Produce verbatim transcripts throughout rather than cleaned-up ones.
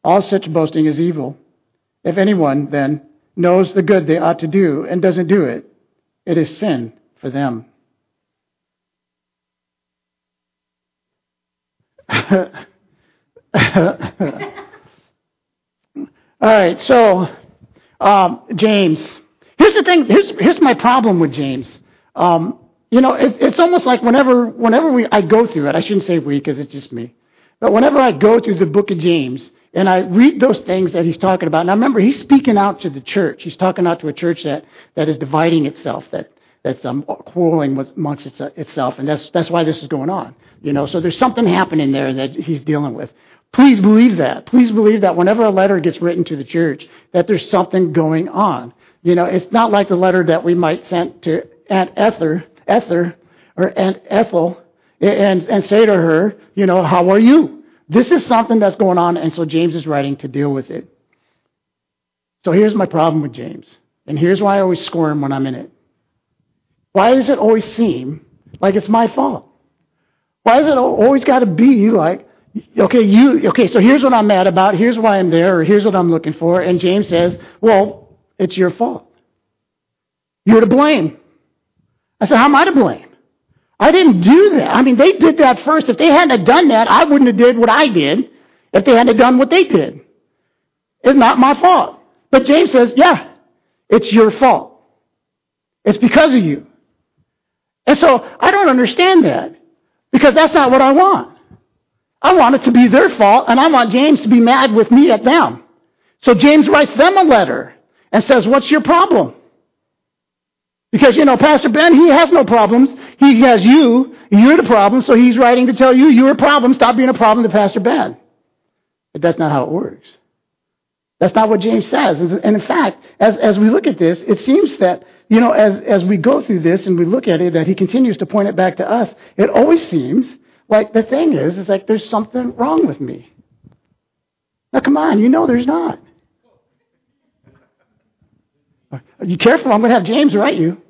All such boasting is evil. If anyone, then, knows the good they ought to do and doesn't do it, it is sin for them. All right, so um, James. Here's the thing. Here's here's my problem with James. Um, you know, it, it's almost like whenever whenever we I go through it. I shouldn't say we because it's just me. But whenever I go through the book of James and I read those things that he's talking about. Now remember, he's speaking out to the church. He's talking out to a church that, that is dividing itself, that that's um, quarreling amongst its, uh, itself, and that's that's why this is going on. You know, so there's something happening there that he's dealing with. Please believe that. Please believe that whenever a letter gets written to the church, that there's something going on. You know, it's not like the letter that we might send to Aunt Ether, Ether, or Aunt Ethel, and and say to her, you know, how are you? This is something that's going on, and so James is writing to deal with it. So here's my problem with James, and here's why I always squirm when I'm in it. Why does it always seem like it's my fault? Why does it always got to be like, okay, you, okay, so here's what I'm mad about, here's why I'm there, or here's what I'm looking for, and James says, well, it's your fault. You're to blame. I said, how am I to blame? I didn't do that. I mean, they did that first. If they hadn't have done that, I wouldn't have did what I did if they hadn't have done what they did. It's not my fault. But James says, yeah, it's your fault. It's because of you. And so I don't understand that because that's not what I want. I want it to be their fault, and I want James to be mad with me at them. So James writes them a letter and says, what's your problem? Because, you know, Pastor Ben, he has no problems. He has you. You're the problem. So he's writing to tell you you're a problem. Stop being a problem to Pastor Ben. But that's not how it works. That's not what James says. And in fact, as, as we look at this, it seems that, you know, as, as we go through this and we look at it, that he continues to point it back to us. It always seems like the thing is, is like there's something wrong with me. Now, come on, you know there's not. Are you careful? I'm going to have James write you.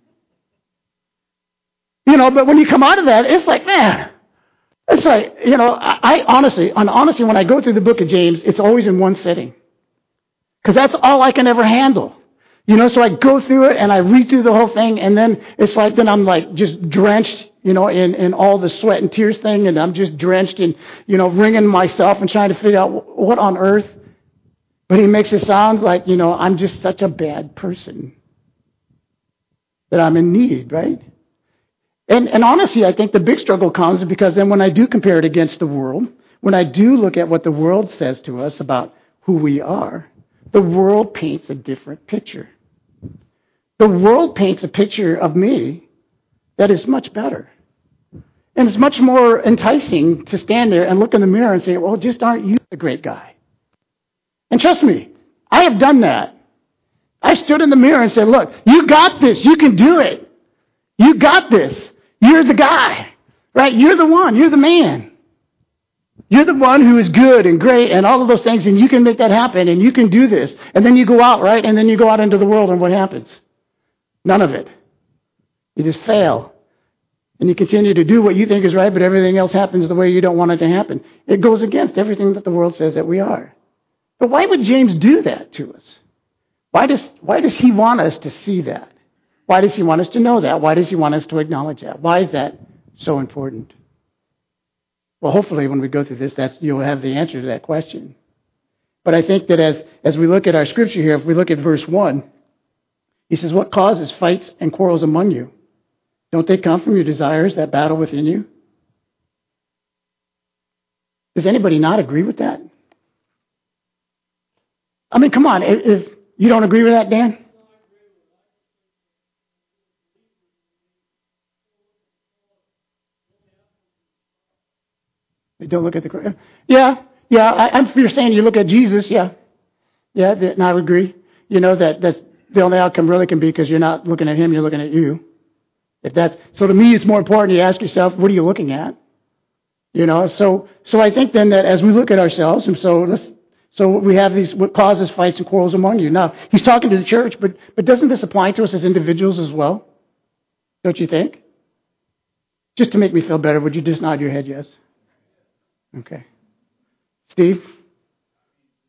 You know, but when you come out of that, it's like, man, it's like, you know, I, I honestly, and honestly, when I go through the book of James, it's always in one sitting. Because that's all I can ever handle. You know, so I go through it and I read through the whole thing, and then it's like, then I'm like just drenched, you know, in, in all the sweat and tears thing, and I'm just drenched in, you know, wringing myself and trying to figure out what on earth. But he makes it sound like, you know, I'm just such a bad person. That I'm in need, right? And, and honestly, I think the big struggle comes because then when I do compare it against the world, when I do look at what the world says to us about who we are, the world paints a different picture. The world paints a picture of me that is much better. And it's much more enticing to stand there and look in the mirror and say, well, just aren't you the great guy? And trust me, I have done that. I stood in the mirror and said, look, you got this. You can do it. You got this. You're the guy, right? You're the one. You're the man. You're the one who is good and great and all of those things, and you can make that happen, and you can do this. And then you go out, right? And then you go out into the world, and what happens? None of it. You just fail. And you continue to do what you think is right, but everything else happens the way you don't want it to happen. It goes against everything that the world says that we are. But why would James do that to us? Why does, why does he want us to see that? Why does he want us to know that? Why does he want us to acknowledge that? Why is that so important? Well, hopefully when we go through this, that's, you'll have the answer to that question. But I think that as, as we look at our scripture here, if we look at verse one, he says, what causes fights and quarrels among you? Don't they come from your desires that battle within you? Does anybody not agree with that? I mean, come on. If, if you don't agree with that, Dan? Don't look at the... Yeah, yeah. I, if you're saying you look at Jesus, yeah. Yeah, and I would agree. You know, that that's the only outcome really can be because you're not looking at him, you're looking at you. If that's... So to me, it's more important you ask yourself, what are you looking at? You know, so so I think then that as we look at ourselves, and so let's... So we have these, what causes fights and quarrels among you. Now, he's talking to the church, but, but doesn't this apply to us as individuals as well? Don't you think? Just to make me feel better, would you just nod your head yes? Okay. Steve?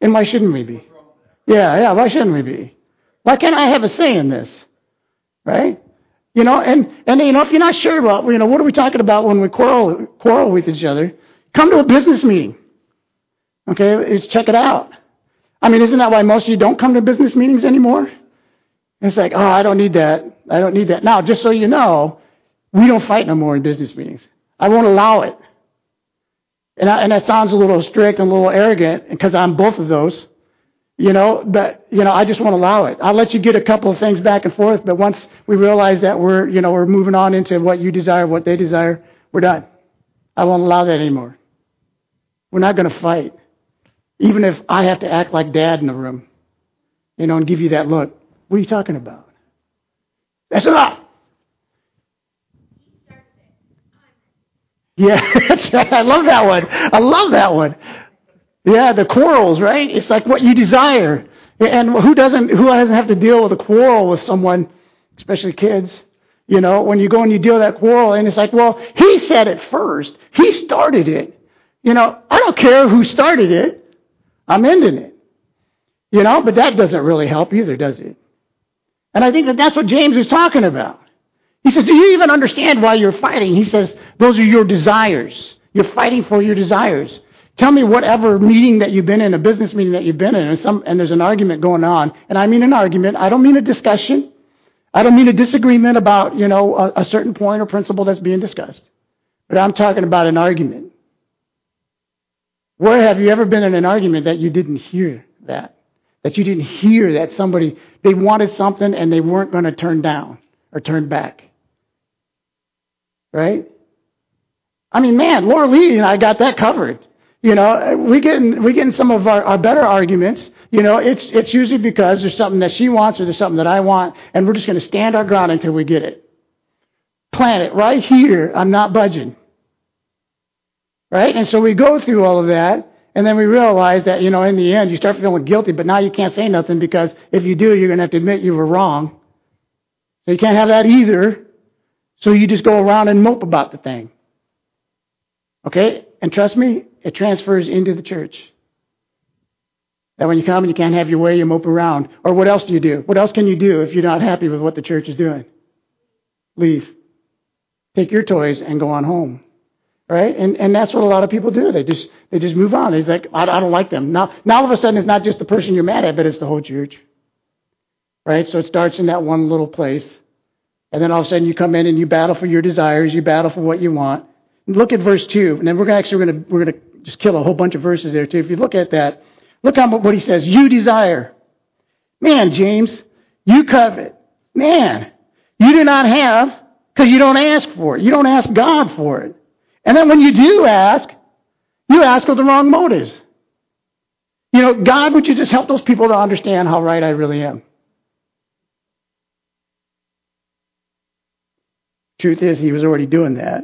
And why shouldn't we be? Yeah, yeah, why shouldn't we be? Why can't I have a say in this? Right? You know, and, and you know, if you're not sure about, you know, what are we talking about when we quarrel quarrel with each other, come to a business meeting. Okay, just check it out. I mean, isn't that why most of you don't come to business meetings anymore? It's like, oh, I don't need that. I don't need that. Now, just so you know, we don't fight no more in business meetings. I won't allow it. And, I, and that sounds a little strict and a little arrogant because I'm both of those. You know, but, you know, I just won't allow it. I'll let you get a couple of things back and forth, but once we realize that we're, you know, we're moving on into what you desire, what they desire, we're done. I won't allow that anymore. We're not going to fight. Even if I have to act like dad in the room, you know, and give you that look. What are you talking about? That's enough. Yeah, that's right. I love that one. I love that one. Yeah, the quarrels, right? It's like what you desire. And who doesn't, who doesn't have to deal with a quarrel with someone, especially kids? You know, when you go and you deal with that quarrel, and it's like, well, he said it first. He started it. You know, I don't care who started it. I'm ending it. You know, but that doesn't really help either, does it? And I think that that's what James is talking about. He says, do you even understand why you're fighting? He says, those are your desires. You're fighting for your desires. Tell me whatever meeting that you've been in, a business meeting that you've been in, and, some, and there's an argument going on. And I mean an argument. I don't mean a discussion. I don't mean a disagreement about, you know, a, a certain point or principle that's being discussed. But I'm talking about an argument. Where have you ever been in an argument that you didn't hear that? That you didn't hear that somebody, they wanted something and they weren't going to turn down or turn back. Right? I mean, man, Laura Lee and I got that covered. You know, we get in, we get in some of our, our better arguments. You know, it's it's usually because there's something that she wants or there's something that I want, and we're just going to stand our ground until we get it. Plant it right here. I'm not budging. Right? And so we go through all of that, and then we realize that, you know, in the end, you start feeling guilty, but now you can't say nothing because if you do, you're going to have to admit you were wrong. So you can't have that either. So you just go around and mope about the thing. Okay? And trust me, it transfers into the church. That when you come and you can't have your way, you mope around. Or what else do you do? What else can you do if you're not happy with what the church is doing? Leave. Take your toys and go on home. Right? And and that's what a lot of people do. They just they just move on. It's like, I, I don't like them. Now, now all of a sudden it's not just the person you're mad at, but it's the whole church. Right? So it starts in that one little place. And then all of a sudden you come in and you battle for your desires. You battle for what you want. Look at verse two. And then we're actually going to we're going to just kill a whole bunch of verses there too. If you look at that, look at what he says. You desire. Man, James, you covet. Man, you do not have because you don't ask for it. You don't ask God for it. And then when you do ask, you ask with the wrong motives. You know, God, would you just help those people to understand how right I really am? Truth is, he was already doing that.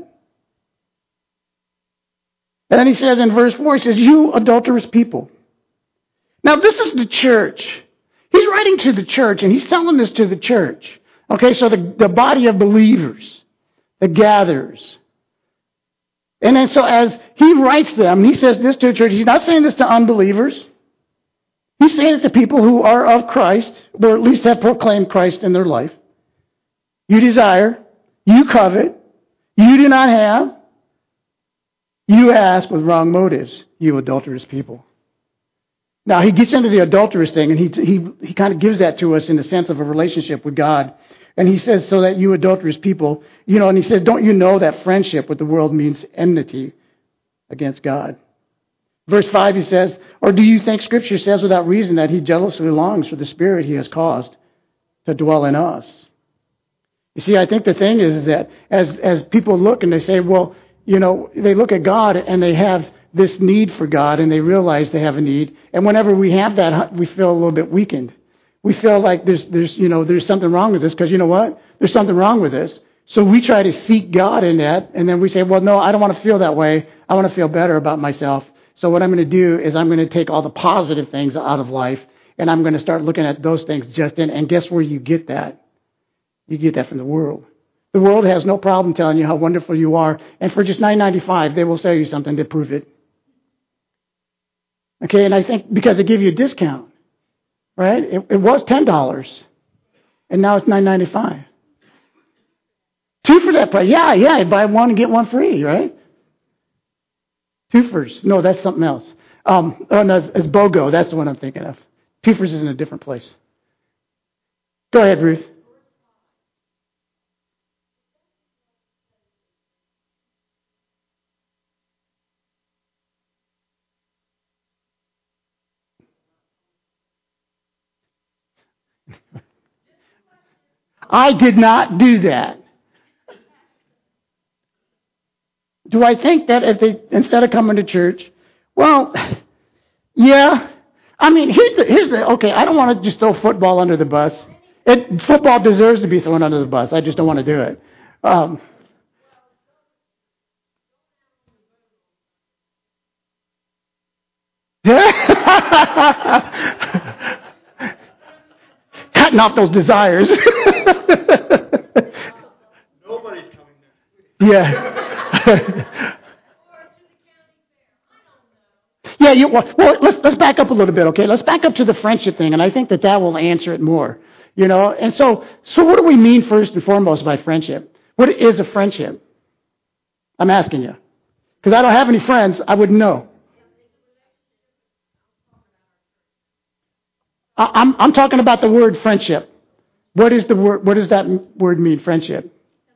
And then he says in verse four, he says, you adulterous people. Now, this is the church. He's writing to the church, and he's telling this to the church. Okay, so the, the body of believers, the gatherers. And then so as he writes them, he says this to the church. He's not saying this to unbelievers. He's saying it to people who are of Christ, or at least have proclaimed Christ in their life. You desire, you covet, you do not have, you ask with wrong motives, you adulterous people. Now, he gets into the adulterous thing, and he he he kind of gives that to us in the sense of a relationship with God. And he says, so that you adulterous people, you know, and he says, don't you know that friendship with the world means enmity against God? Verse five, he says, or do you think Scripture says without reason that he jealously longs for the Spirit he has caused to dwell in us? You see, I think the thing is, is that as as people look and they say, well, you know, they look at God and they have this need for God and they realize they have a need. And whenever we have that, we feel a little bit weakened. We feel like there's, there's, you know, there's something wrong with this because you know what? There's something wrong with this. So we try to seek God in that, and then we say, well, no, I don't want to feel that way. I want to feel better about myself. So what I'm going to do is I'm going to take all the positive things out of life, and I'm going to start looking at those things just in. And guess where you get that? You get that from the world. The world has no problem telling you how wonderful you are, and for just nine ninety-five, they will sell you something to prove it. Okay, and I think because they give you a discount, right? It, it was ten dollars, and now it's nine ninety-five. Two for that price. Yeah, yeah, you buy one and get one free, right? Twofers. No, that's something else. Um, oh, no, it's, it's BOGO. That's the one I'm thinking of. Twofers is in a different place. Go ahead, Ruth. I did not do that. Do I think that if they, instead of coming to church, well, yeah. I mean, here's the, here's the, okay, I don't want to just throw football under the bus. It, football deserves to be thrown under the bus. I just don't want to do it. Um, cutting off those desires. Nobody's coming there. Yeah. Yeah, you, well, let's, let's back up a little bit, okay? Let's back up to the friendship thing, and I think that that will answer it more, you know? And so, so what do we mean first and foremost by friendship? What is a friendship? I'm asking you. Because I don't have any friends, I wouldn't know. I, I'm, I'm talking about the word friendship. What is the word, what does that word mean, friendship?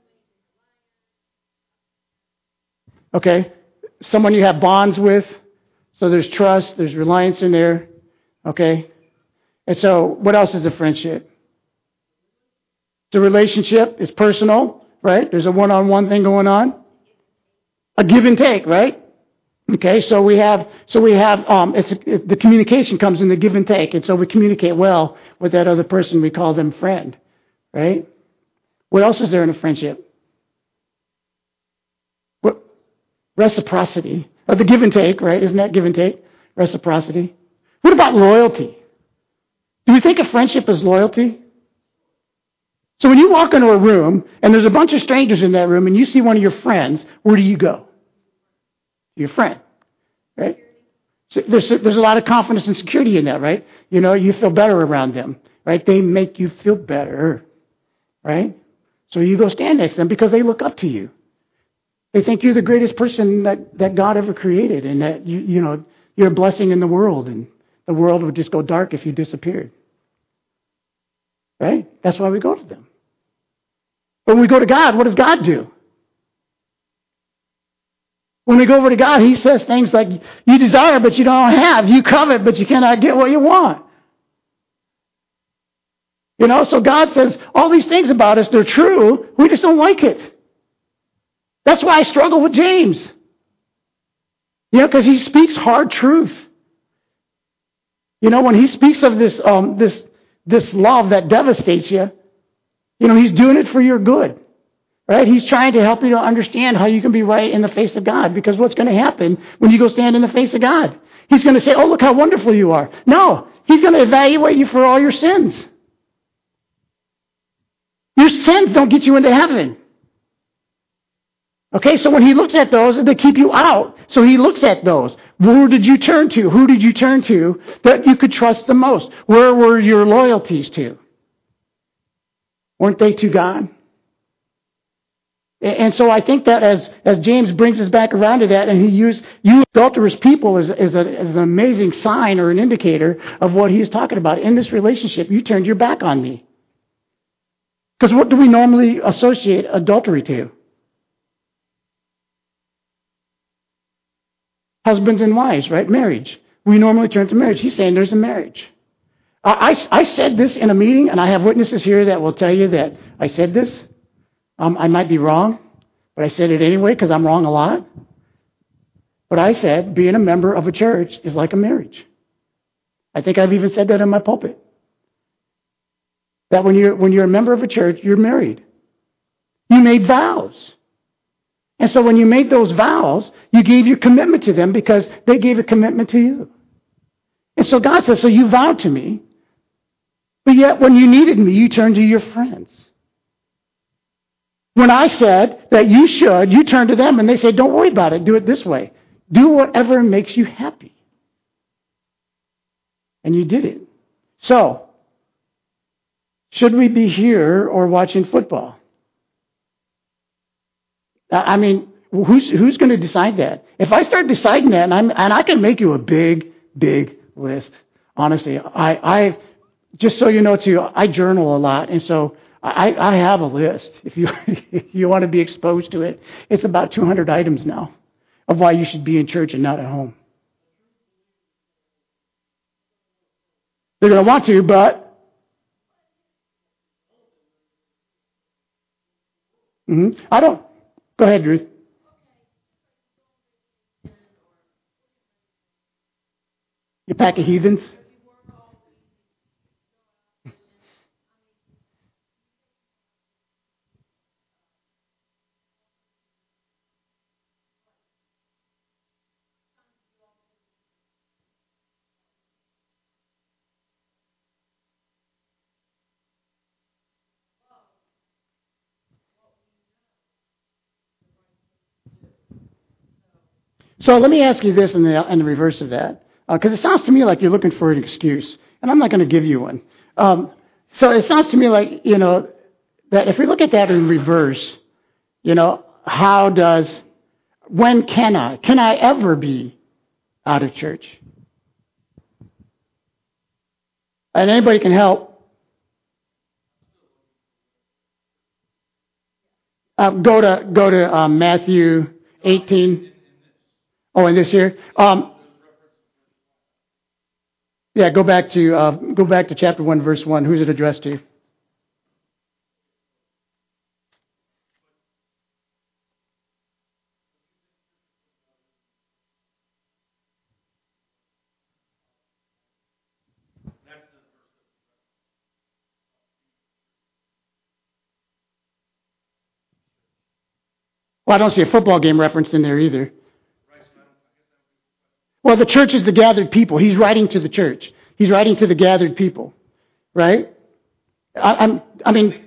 Okay? Someone you have bonds with. So there's trust, there's reliance in there, okay? And so what else is a friendship? It's a relationship, it's personal, right? There's a one-on-one thing going on. A give and take, right? Okay, so we have, so we have, um, it's it, the communication comes in the give and take, and so we communicate well with that other person. We call them friend, right? What else is there in a friendship? What? Reciprocity. Or the give and take, right? Isn't that give and take? Reciprocity. What about loyalty? Do we think of friendship as loyalty? So when you walk into a room and there's a bunch of strangers in that room and you see one of your friends, where do you go? Your friend, right? So there's, there's a lot of confidence and security in that, right? You know, you feel better around them, right? They make you feel better, right? So you go stand next to them because they look up to you. They think you're the greatest person that, that God ever created, and that you you know you're a blessing in the world, and the world would just go dark if you disappeared. Right? That's why we go to them. But when we go to God, what does God do? When we go over to God, He says things like, you desire but you don't have. You covet but you cannot get what you want. You know, so God says all these things about us, they're true. We just don't like it. That's why I struggle with James. You know, because he speaks hard truth. You know, when he speaks of this um, this this love that devastates you, you know, he's doing it for your good. Right? He's trying to help you to understand how you can be right in the face of God. Because what's going to happen when you go stand in the face of God? He's going to say, oh, look how wonderful you are. No, he's going to evaluate you for all your sins. Your sins don't get you into heaven. Okay, so when he looks at those, they keep you out. So he looks at those. Who did you turn to? Who did you turn to that you could trust the most? Where were your loyalties to? Weren't they to God? And so I think that as, as James brings us back around to that, and he used you adulterous people as, as, a, as an amazing sign or an indicator of what he is talking about. In this relationship, you turned your back on me. Because what do we normally associate adultery to? Husbands and wives, right? Marriage. We normally turn to marriage. He's saying there's a marriage. I, I, I said this in a meeting, and I have witnesses here that will tell you that I said this. Um, I might be wrong, but I said it anyway because I'm wrong a lot. But I said being a member of a church is like a marriage. I think I've even said that in my pulpit. That when you're when you're a member of a church, you're married. You made vows. And so when you made those vows, you gave your commitment to them because they gave a commitment to you. And so God says, so you vowed to me, but yet when you needed me, you turned to your friends. When I said that you should, you turned to them and they said, don't worry about it, do it this way. Do whatever makes you happy. and you did it. So, should we be here or watching football? I mean, who's who's going to decide that? If I start deciding that, and I'm and I can make you a big, big list. Honestly, I I just so you know too, I journal a lot, and so I I have a list. If you if you want to be exposed to it, it's about two hundred items now of why you should be in church and not at home. They're going to want to, but mm-hmm. I don't. Go ahead, Ruth. You pack of heathens? So let me ask you this in the, in the reverse of that, because uh, it sounds to me like you're looking for an excuse, and I'm not going to give you one. Um, so it sounds to me like, you know, that if we look at that in reverse, you know, how does, when can I, can I ever be out of church? And anybody can help. Uh, go to go to um, Matthew eighteen. Oh, in this here. Um, yeah, go back to uh, go back to chapter one, verse one. Who's it addressed to? Well, I don't see a football game referenced in there either. Well, the church is the gathered people. He's writing to the church. He's writing to the gathered people, right? I, I'm, I mean,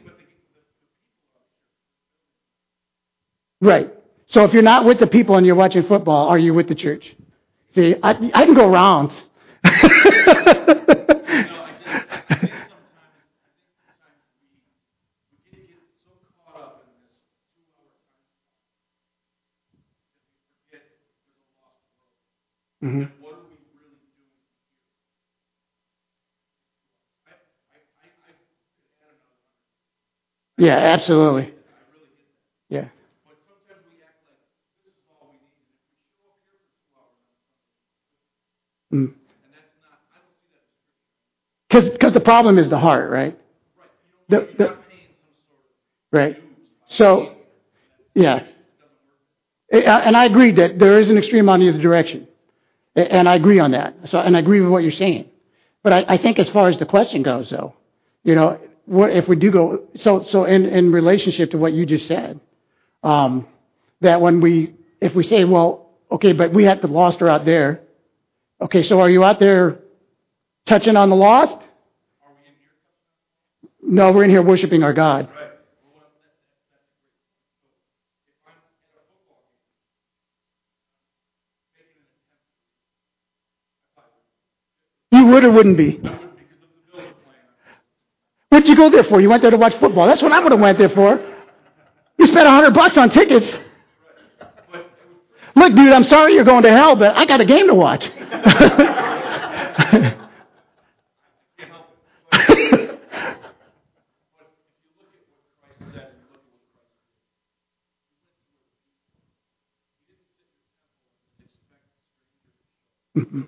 right. So if you're not with the people and you're watching football, are you with the church? See, I, I can go rounds. Mm-hmm. Yeah, absolutely. Yeah. Because mm. the problem is the heart, right? The, the, right. So, yeah. And I agree that there is an extreme on either direction. And I agree on that. So, and I agree with what you're saying. But I, I think as far as the question goes, though, you know, what if we do go, so so in, in relationship to what you just said, um, that when we, if we say, well, okay, but we have the lost are out there. Okay, so are you out there touching on the lost? No, we're in here worshiping our God. You would or wouldn't be? What'd you go there for? You went there to watch football. That's what I would have went there for. You spent a hundred bucks on tickets. Look, dude, I'm sorry you're going to hell, but I got a game to watch. Mm-hmm.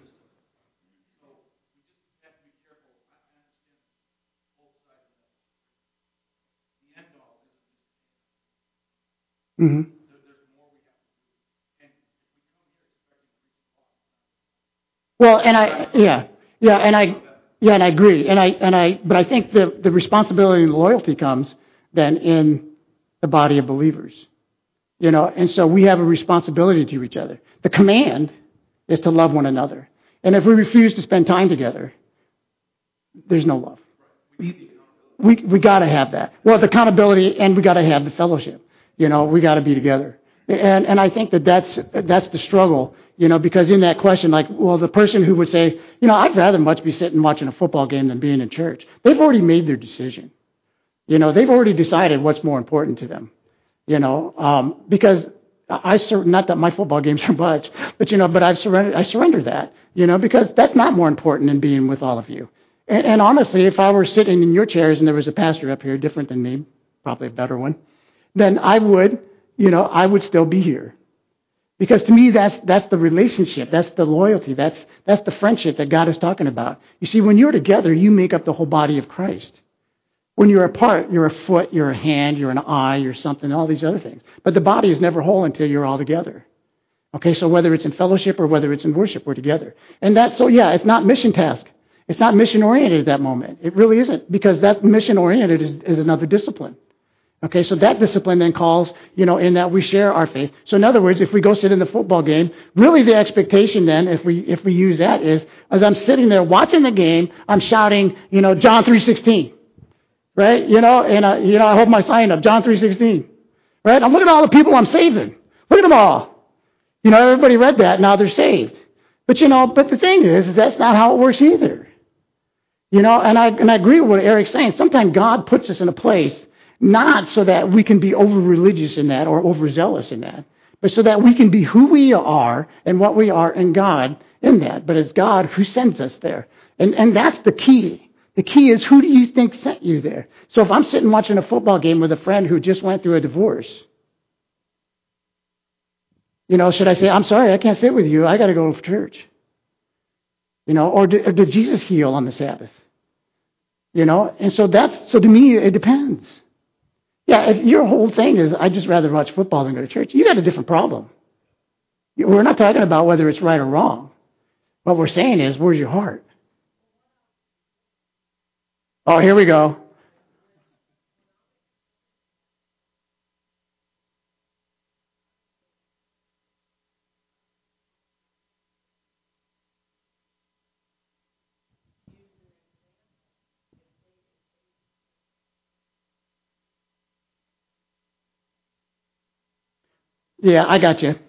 Mm-hmm. Well, and I, yeah, yeah, and I, yeah, and I agree, and I, and I, but I think the the responsibility and loyalty comes then in the body of believers, you know, and so we have a responsibility to each other. The command is to love one another, and if we refuse to spend time together, there's no love. We we got to have that. Well, the accountability, and we got to have the fellowship. You know, we got to be together, and and I think that that's that's the struggle. You know, because in that question, like, well, the person who would say, you know, I'd rather much be sitting watching a football game than being in church. They've already made their decision. You know, they've already decided what's more important to them. You know, um, because I sur- not that my football games are much, but you know, but I've surrendered. I surrender that. You know, because that's not more important than being with all of you. And, and honestly, if I were sitting in your chairs and there was a pastor up here different than me, probably a better one, then I would, you know, I would still be here. Because to me, that's that's the relationship, that's the loyalty, that's that's the friendship that God is talking about. You see, when you're together, you make up the whole body of Christ. When you're apart, you're a foot, you're a hand, you're an eye, you're something, all these other things. But the body is never whole until you're all together. Okay, so whether it's in fellowship or whether it's in worship, we're together. And that's, so yeah, it's not mission task. It's not mission-oriented at that moment. It really isn't, because that mission-oriented is, is another discipline. Okay, so that discipline then calls, you know, in that we share our faith. So in other words, if we go sit in the football game, really the expectation then, if we if we use that, is as I'm sitting there watching the game, I'm shouting, you know, John three sixteen. Right? You know, and, uh, you know, I hold my sign up, John three sixteen. Right? I'm looking at all the people I'm saving. Look at them all. You know, everybody read that, now they're saved. But, you know, but the thing is, is that's not how it works either. You know, and I, and I agree with what Eric's saying. Sometimes God puts us in a place not so that we can be over-religious in that or overzealous in that, but so that we can be who we are and what we are in God in that. But it's God who sends us there. And, and that's the key. The key is, who do you think sent you there? So if I'm sitting watching a football game with a friend who just went through a divorce, you know, should I say, I'm sorry, I can't sit with you. I got to go to church. You know, or did, or did Jesus heal on the Sabbath? You know, and so that's, so to me, it depends. Yeah, if your whole thing is, I'd just rather watch football than go to church, you got a different problem. We're not talking about whether it's right or wrong. What we're saying is, where's your heart? Oh, here we go. Yeah, I got you.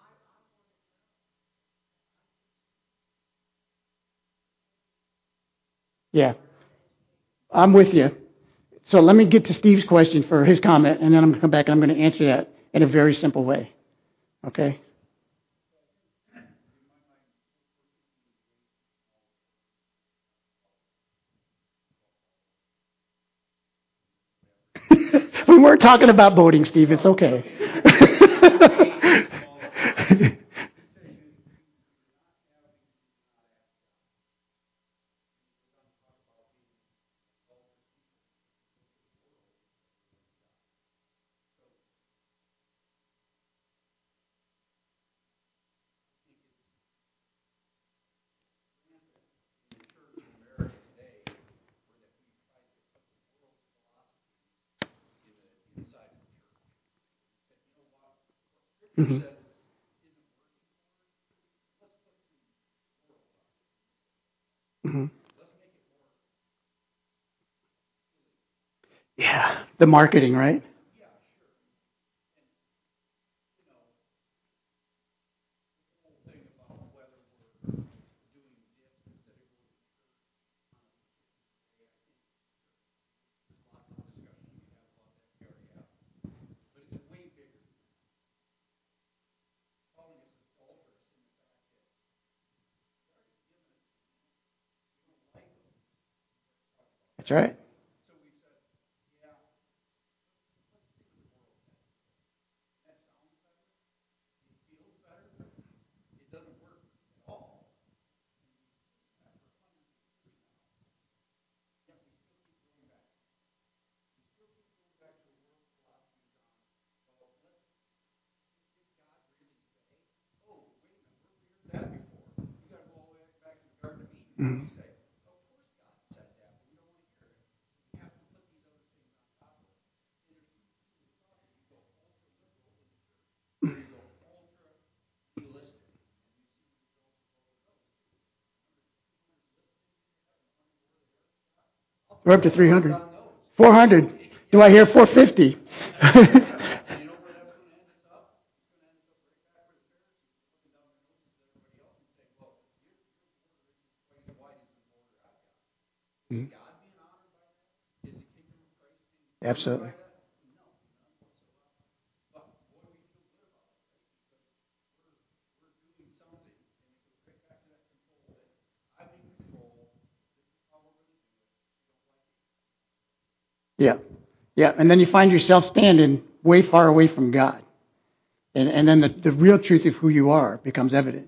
Yeah, I'm with you. So let me get to Steve's question for his comment, and then I'm going to come back and I'm going to answer that in a very simple way. Okay? We weren't talking about voting, Steve. It's okay. Mm-hmm. Mm-hmm. Yeah, the marketing, right? That's right. Mm-hmm. We're up to three hundred. four hundred. Do I hear four fifty? Mm-hmm. Absolutely. Yeah. Yeah. And then you find yourself standing way far away from God. And, and then the, the real truth of who you are becomes evident.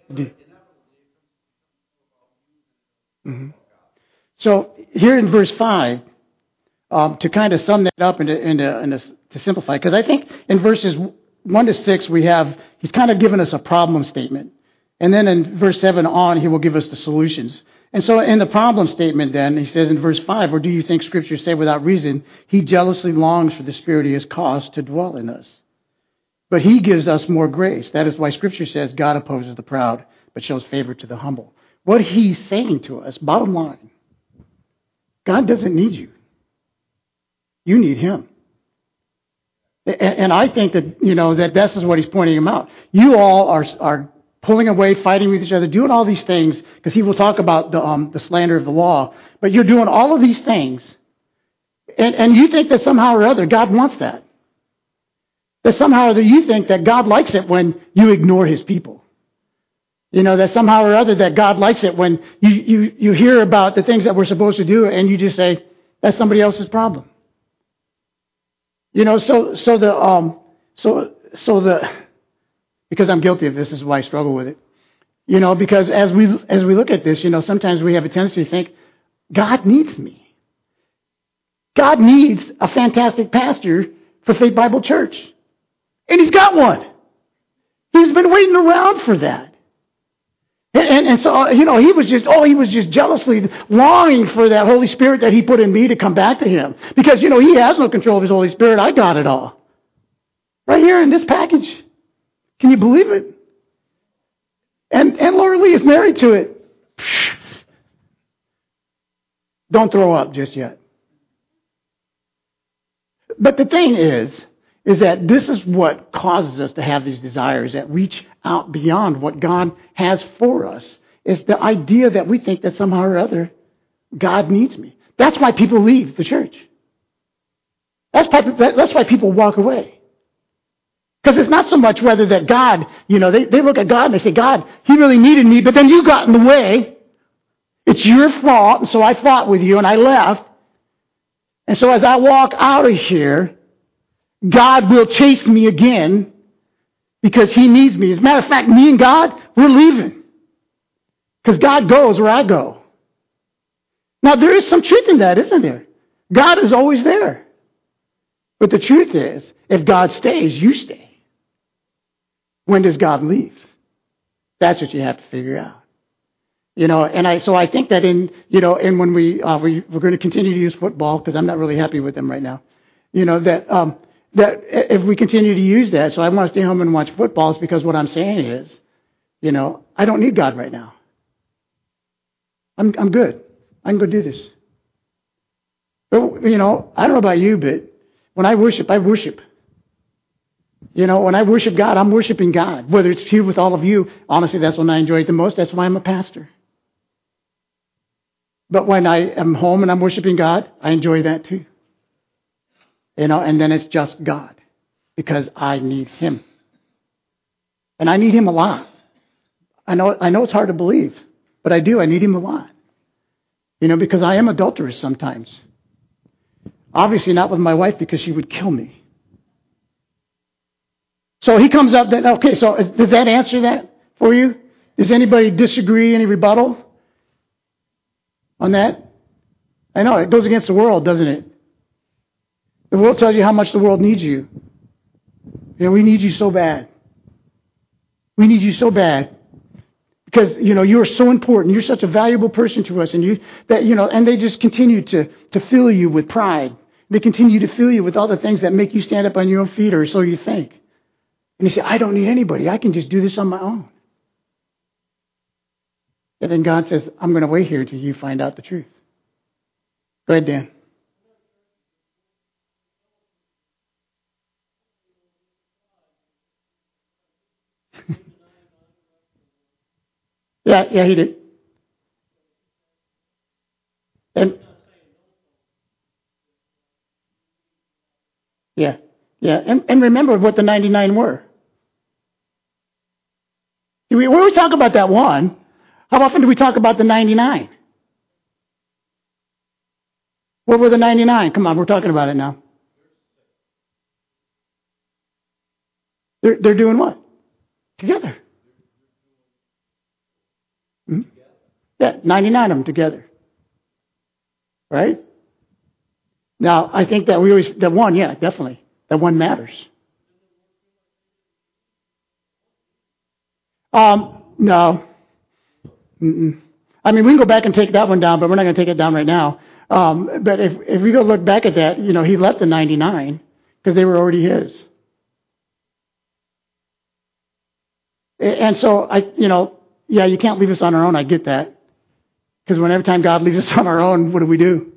Mm-hmm. So here in verse five, um, to kind of sum that up and to, and to, and to, to simplify, because I think in verses one to six we have, he's kind of given us a problem statement. And then in verse seven on, he will give us the solutions. And so in the problem statement then, he says in verse five, or do you think Scripture say without reason, he jealously longs for the Spirit he has caused to dwell in us. But he gives us more grace. That is why Scripture says God opposes the proud, but shows favor to the humble. What he's saying to us, bottom line, God doesn't need you. You need him. And I think that, you know, that this is what he's pointing him out. You all are, are pulling away, fighting with each other, doing all these things, because he will talk about the, um, the slander of the law. But you're doing all of these things, and, and you think that somehow or other God wants that. That somehow or other you think that God likes it when you ignore his people. You know, that somehow or other that God likes it when you, you, you hear about the things that we're supposed to do and you just say, that's somebody else's problem. You know, so so the um so so the because I'm guilty of this, this is why I struggle with it. You know, because as we as we look at this, you know, sometimes we have a tendency to think, God needs me. God needs a fantastic pastor for Faith Bible Church. And he's got one. He's been waiting around for that. And, and, and so, you know, he was just, oh, he was just jealously longing for that Holy Spirit that he put in me to come back to him. Because, you know, he has no control of his Holy Spirit. I got it all. Right here in this package. Can you believe it? And, and Laura Lee is married to it. Don't throw up just yet. But the thing is, is that this is what causes us to have these desires that reach out beyond what God has for us. It's the idea that we think that somehow or other God needs me. That's why people leave the church. That's why, that's why people walk away. Because it's not so much whether that God, you know, they, they look at God and they say, God, he really needed me, but then you got in the way. It's your fault, and so I fought with you and I left. And so as I walk out of here, God will chase me again because he needs me. As a matter of fact, me and God, we're leaving. Because God goes where I go. Now, there is some truth in that, isn't there? God is always there. But the truth is, if God stays, you stay. When does God leave? That's what you have to figure out. You know, and I so I think that in, you know, and when we, uh, we we're going to continue to use football because I'm not really happy with them right now. You know, that um, that if we continue to use that, so I want to stay home and watch football, is because what I'm saying is, you know, I don't need God right now. I'm I'm good. I can go do this. But, you know, I don't know about you, but when I worship, I worship. You know, when I worship God, I'm worshiping God. Whether it's here with all of you, honestly, that's when I enjoy it the most. That's why I'm a pastor. But when I am home and I'm worshiping God, I enjoy that too. You know, and then it's just God. Because I need him. And I need him a lot. I know I know it's hard to believe, but I do. I need him a lot. You know, because I am adulterous sometimes. Obviously not with my wife because she would kill me. So he comes up, then, okay, so does that answer that for you? Does anybody disagree, any rebuttal on that? I know, it goes against the world, doesn't it? The world tells you how much the world needs you. You know, we need you so bad. We need you so bad. Because, you know, you're so important. You're such a valuable person to us. And you, that, you know, and they just continue to, to fill you with pride. They continue to fill you with all the things that make you stand up on your own feet, or so you think. And you say, I don't need anybody. I can just do this on my own. And then God says, I'm going to wait here until you find out the truth. Go ahead, Dan. yeah, yeah, he did. And Yeah, yeah. And, and remember what the ninety-nine were. Do we, when we talk about that one, how often do we talk about the ninety-nine? What were the ninety-nine? Come on, we're talking about it now. They're, they're doing what? Together. Hmm? Yeah, ninety-nine of them together. Right? Now, I think that we always, that one, yeah, definitely. That one matters. Um, no. Mm-mm. I mean, we can go back and take that one down, but we're not going to take it down right now. Um, but if, if we go look back at that, you know, he left the ninety-nine because they were already his. And so, I, you know, yeah, you can't leave us on our own. I get that. Because whenever time God leaves us on our own, what do we do?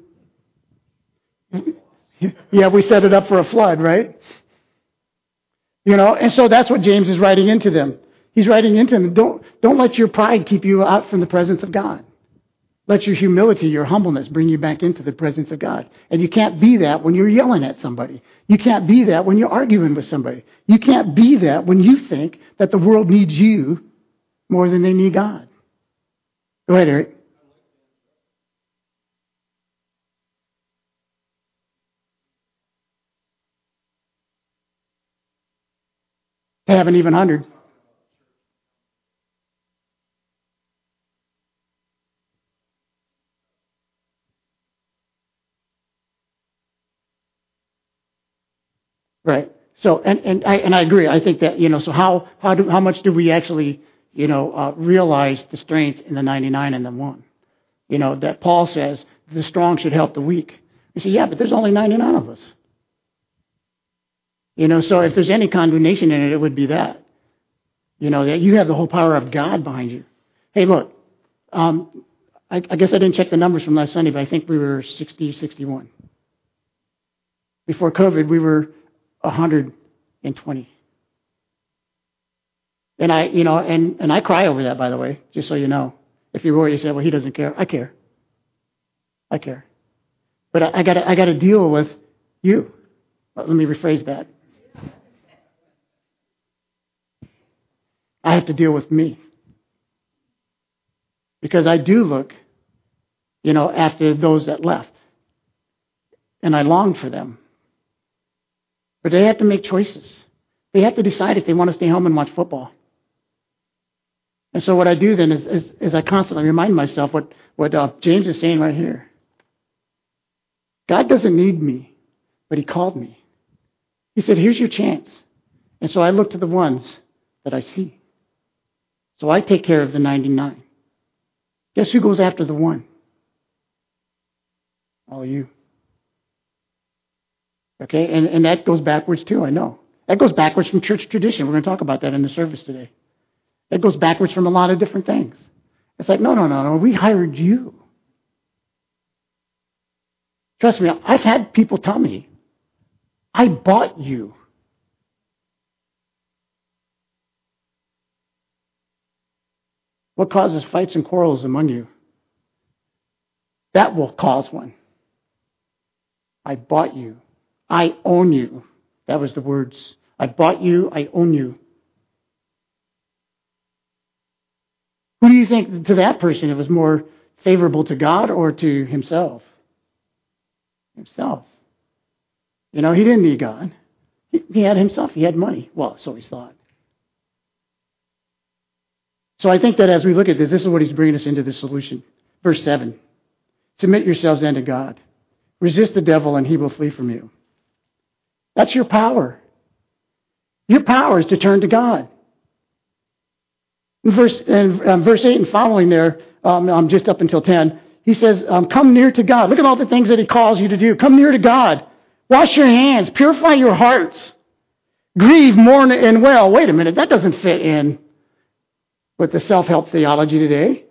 Yeah, we set it up for a flood, right? You know, and so that's what James is writing into them. He's writing into them, don't, don't let your pride keep you out from the presence of God. Let your humility, your humbleness bring you back into the presence of God. And you can't be that when you're yelling at somebody. You can't be that when you're arguing with somebody. You can't be that when you think that the world needs you more than they need God. Go ahead, Eric. They haven't even hundred. Right. So, and, and I and I agree. I think that, you know, so how how do how much do we actually, you know, uh, realize the strength in the ninety-nine and the one? You know, that Paul says the strong should help the weak. You say, yeah, but there's only ninety-nine of us. You know, so if there's any condemnation in it, it would be that. You know, that you have the whole power of God behind you. Hey, look, um, I, I guess I didn't check the numbers from last Sunday, but I think we were sixty, sixty-one. Before COVID, we were one hundred twenty. And I, you know, and, and I cry over that, by the way, just so you know. If you worry, you say, well, he doesn't care. I care. I care. But I, I gotta, I gotta deal with you. Let me rephrase that. I have to deal with me. Because I do look, you know, after those that left. And I long for them. But they have to make choices. They have to decide if they want to stay home and watch football. And so what I do then is, is, is I constantly remind myself what, what uh, James is saying right here. God doesn't need me, but he called me. He said, here's your chance. And so I look to the ones that I see. So I take care of the ninety-nine. Guess who goes after the one? All you. Okay, and, and that goes backwards too, I know. That goes backwards from church tradition. We're going to talk about that in the service today. It goes backwards from a lot of different things. It's like, no, no, no, no, we hired you. Trust me, I've had people tell me, I bought you. What causes fights and quarrels among you? That will cause one. I bought you. I own you. That was the words. I bought you. I own you. Who do you think to that person it was more favorable, to God or to himself? Himself. You know, he didn't need God. He, he had himself. He had money. Well, so he thought. So I think that as we look at this, this is what he's bringing us into the solution. Verse seven. Submit yourselves then to God. Resist the devil and he will flee from you. That's your power. Your power is to turn to God. In verse, in, um, verse eight and following there, um, um, just up until ten, he says, um, come near to God. Look at all the things that he calls you to do. Come near to God. Wash your hands. Purify your hearts. Grieve, mourn, and wail. Wait a minute, that doesn't fit in with the self-help theology today.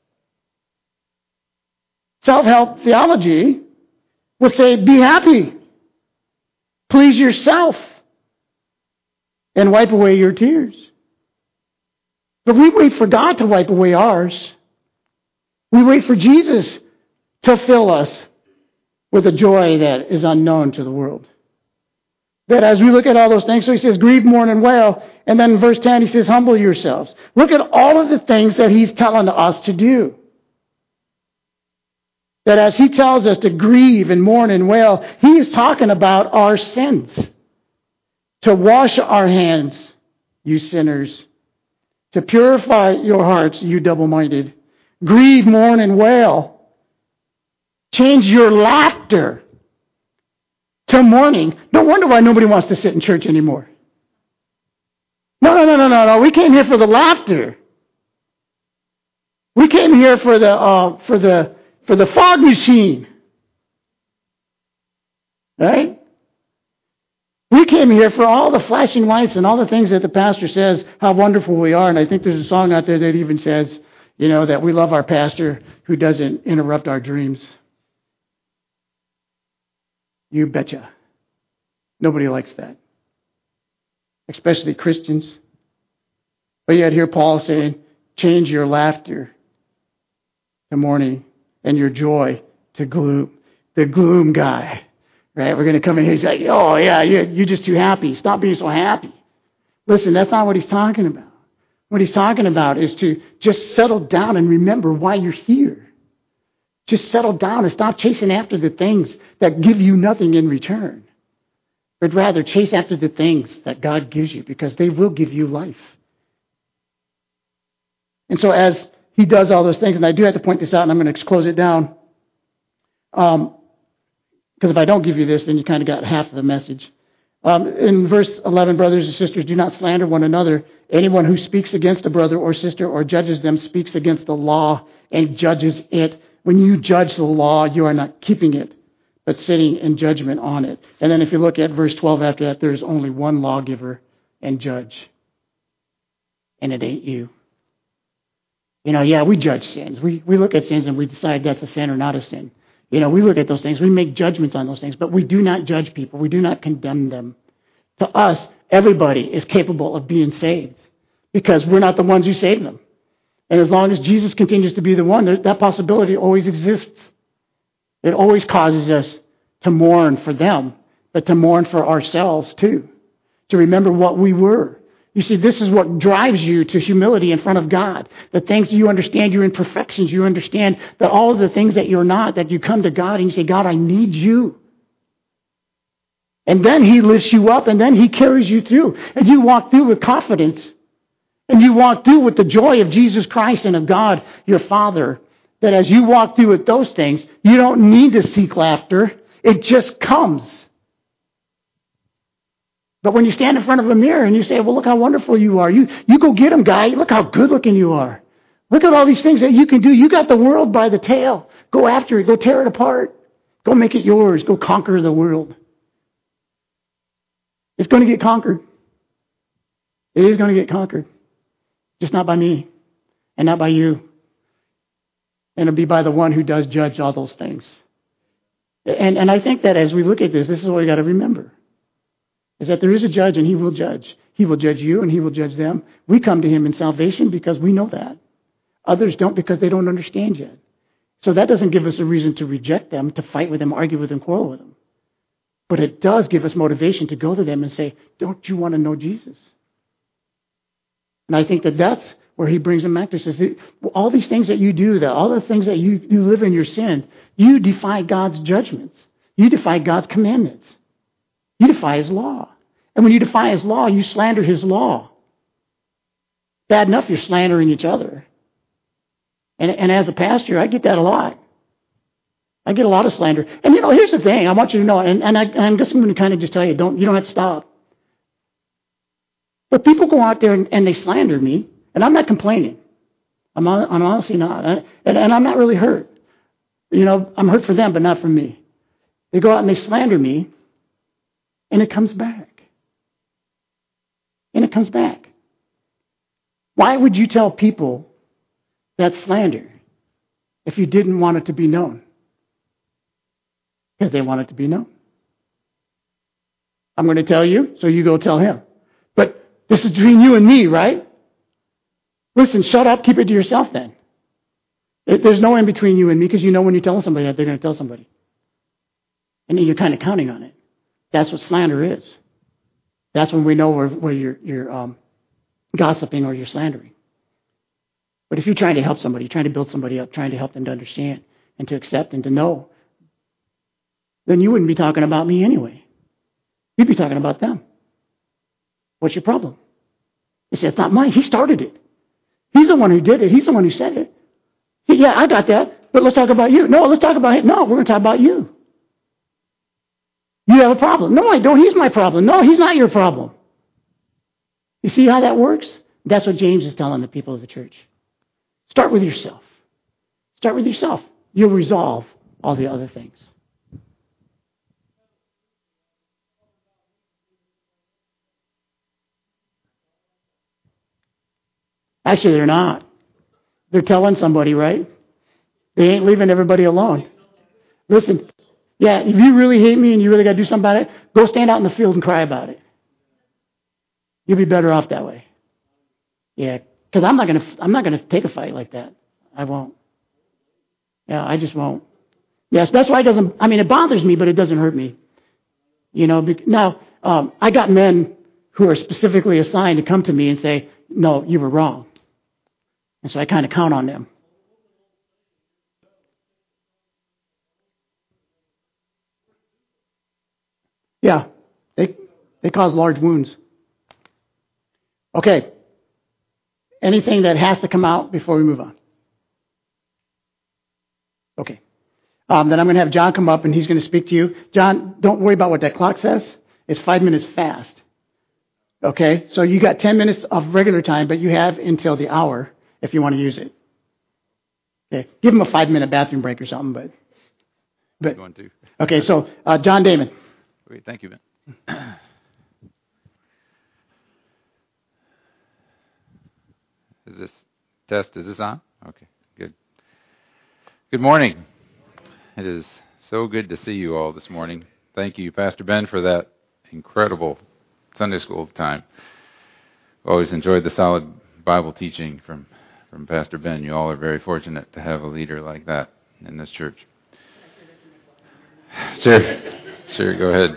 Self-help theology would say, be happy. Please yourself. And wipe away your tears. But we wait for God to wipe away ours. We wait for Jesus to fill us with a joy that is unknown to the world. That as we look at all those things, so he says, grieve, mourn, and wail. And then in verse ten, he says, humble yourselves. Look at all of the things that he's telling us to do. That as he tells us to grieve and mourn and wail, he is talking about our sins. To wash our hands, you sinners. To purify your hearts, you double-minded. Grieve, mourn, and wail. Change your laughter to mourning. No wonder why nobody wants to sit in church anymore. No, no, no, no, no, no. We came here for the laughter. We came here for the uh, for the for the fog machine. Right? We came here for all the flashing lights and all the things that the pastor says how wonderful we are. And I think there's a song out there that even says, you know, that we love our pastor who doesn't interrupt our dreams. You betcha. Nobody likes that. Especially Christians. But yet here Paul saying, change your laughter to mourning and your joy to gloom. The gloom guy. Right? We're going to come in here and say, oh yeah, you're just too happy. Stop being so happy. Listen, that's not what he's talking about. What he's talking about is to just settle down and remember why you're here. Just settle down and stop chasing after the things that give you nothing in return. But rather chase after the things that God gives you because they will give you life. And so as he does all those things, and I do have to point this out and I'm going to close it down. Um, because if I don't give you this, then you kind of got half of the message. Um, in verse eleven, brothers and sisters, do not slander one another. Anyone who speaks against a brother or sister or judges them speaks against the law and judges it. When you judge the law, you are not keeping it, but sitting in judgment on it. And then if you look at verse twelve after that, there's only one lawgiver and judge. And it ain't you. You know, yeah, we judge sins. We, we look at sins and we decide that's a sin or not a sin. You know, we look at those things. We make judgments on those things, but we do not judge people. We do not condemn them. To us, everybody is capable of being saved because we're not the ones who save them. And as long as Jesus continues to be the one, that possibility always exists. It always causes us to mourn for them, but to mourn for ourselves too. To remember what we were. You see, this is what drives you to humility in front of God. The things you understand, your imperfections. You understand that all of the things that you're not, that you come to God and you say, God, I need you. And then he lifts you up and then he carries you through. And you walk through with confidence. And you walk through with the joy of Jesus Christ and of God, your Father. That as you walk through with those things, you don't need to seek laughter. It just comes. But when you stand in front of a mirror and you say, well, look how wonderful you are. You, you go get them, guy. Look how good looking you are. Look at all these things that you can do. You got the world by the tail. Go after it. Go tear it apart. Go make it yours. Go conquer the world. It's going to get conquered. It is going to get conquered. Just not by me and not by you. And it'll be by the one who does judge all those things. And, and I think that as we look at this, this is what we got to remember. Is that there is a judge and he will judge. He will judge you and he will judge them. We come to him in salvation because we know that. Others don't because they don't understand yet. So that doesn't give us a reason to reject them, to fight with them, argue with them, quarrel with them. But it does give us motivation to go to them and say, don't you want to know Jesus? And I think that that's where he brings them back to. Says, all these things that you do, that all the things that you, you live in your sin, you defy God's judgments. You defy God's commandments. You defy his law. And when you defy his law, you slander his law. Bad enough you're slandering each other. And, and as a pastor, I get that a lot. I get a lot of slander. And you know, here's the thing. I want you to know, and, and, I, and I'm just going to kind of just tell you, don't you don't have to stop. But people go out there and, and they slander me, and I'm not complaining. I'm, I'm honestly not. I, and, and I'm not really hurt. You know, I'm hurt for them, but not for me. They go out and they slander me, and it comes back. And it comes back. Why would you tell people that slander if you didn't want it to be known? Because they want it to be known. I'm going to tell you, so you go tell him. But this is between you and me, right? Listen, shut up, keep it to yourself then. There's no in between you and me because you know when you tell somebody that they're going to tell somebody. And then you're kind of counting on it. That's what slander is. That's when we know where, where you're, you're um, gossiping or you're slandering. But if you're trying to help somebody, trying to build somebody up, trying to help them to understand and to accept and to know, then you wouldn't be talking about me anyway. You'd be talking about them. What's your problem? You say, it's not mine. He started it. He's the one who did it. He's the one who said it. Yeah, I got that. But let's talk about you. No, let's talk about him. No, we're going to talk about you. You have a problem. No, I don't. He's my problem. No, he's not your problem. You see how that works? That's what James is telling the people of the church. Start with yourself. Start with yourself. You'll resolve all the other things. Actually, they're not. They're telling somebody, right? They ain't leaving everybody alone. Listen, yeah, if you really hate me and you really got to do something about it, go stand out in the field and cry about it. You'll be better off that way. Yeah, because I'm not gonna, I'm not gonna take a fight like that. I won't. Yeah, I just won't. Yes, that's why it doesn't. I mean, it bothers me, but it doesn't hurt me. You know. Now, um, I got men who are specifically assigned to come to me and say, "No, you were wrong," and so I kind of count on them. Yeah, they they cause large wounds. Okay. Anything that has to come out before we move on? Okay. Um, then I'm going to have John come up and he's going to speak to you. John, don't worry about what that clock says. It's five minutes fast. Okay? So you got ten minutes of regular time, but you have until the hour if you want to use it. Okay. Give him a five-minute bathroom break or something, but... but I'm going to. Okay, so uh, John Damon. Great, thank you, Ben. Is this test, is this on? Okay, good. Good morning. It is so good to see you all this morning. Thank you, Pastor Ben, for that incredible Sunday school time. Always enjoyed the solid Bible teaching from, from Pastor Ben. You all are very fortunate to have a leader like that in this church. Sure, sure, go ahead.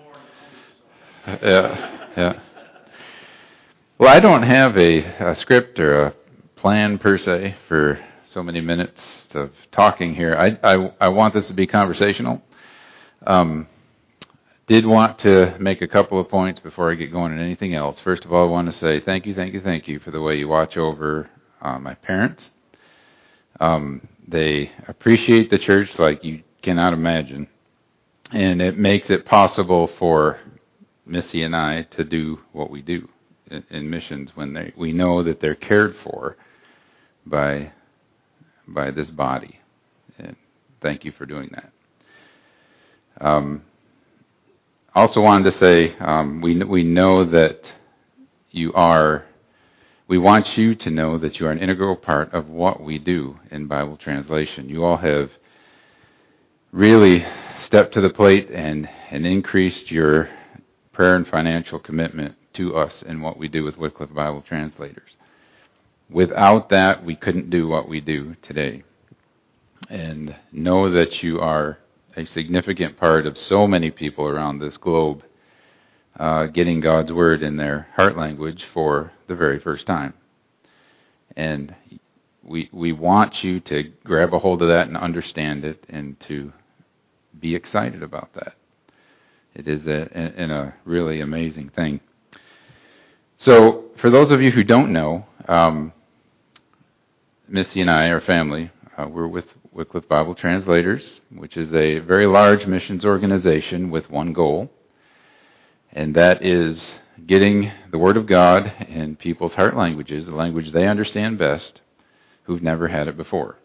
Yeah, yeah. Well, I don't have a, a script or a plan per se for so many minutes of talking here. I I, I want this to be conversational. Um, did want to make a couple of points before I get going on anything else. First of all, I want to say thank you, thank you, thank you for the way you watch over uh, my parents. Um, they appreciate the church like you cannot imagine, and it makes it possible for Missy and I to do what we do in missions when they we know that they're cared for by by this body. And thank you for doing that. Um, also wanted to say um, we we know that you are. We want you to know that you are an integral part of what we do in Bible translation. You all have really stepped to the plate and and increased your prayer and financial commitment to us in what we do with Wycliffe Bible Translators. Without that, we couldn't do what we do today. And know that you are a significant part of so many people around this globe uh, getting God's Word in their heart language for the very first time. And we we want you to grab a hold of that and understand it and to be excited about that. It is a, a, a really amazing thing. So, for those of you who don't know, um, Missy and I, our family, uh, we're with Wycliffe Bible Translators, which is a very large missions organization with one goal, and that is getting the Word of God in people's heart languages, the language they understand best, who've never had it before.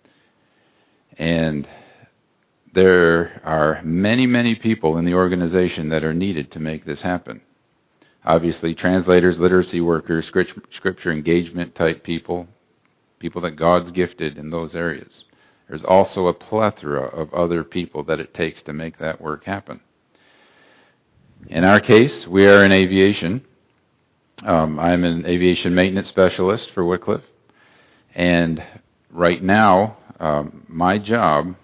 And there are many, many people in the organization that are needed to make this happen. Obviously, translators, literacy workers, scripture engagement type people, people that God's gifted in those areas. There's also a plethora of other people that it takes to make that work happen. In our case, we are in aviation. Um, I'm an aviation maintenance specialist for Wycliffe. And right now, um, my job